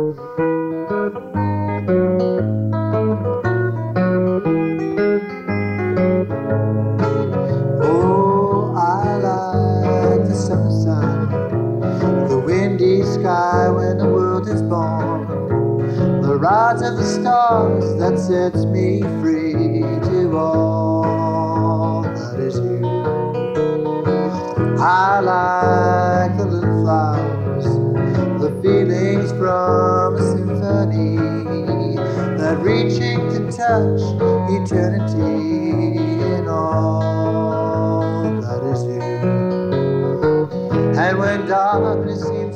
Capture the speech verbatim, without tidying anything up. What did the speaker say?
Oh, I like the summer sun, the windy sky when the world is born, the rise of the stars that sets me free to all that is you. I like the little flowers, the feelings from a symphony, that reaching to touch eternity in all that is you. And when darkness seems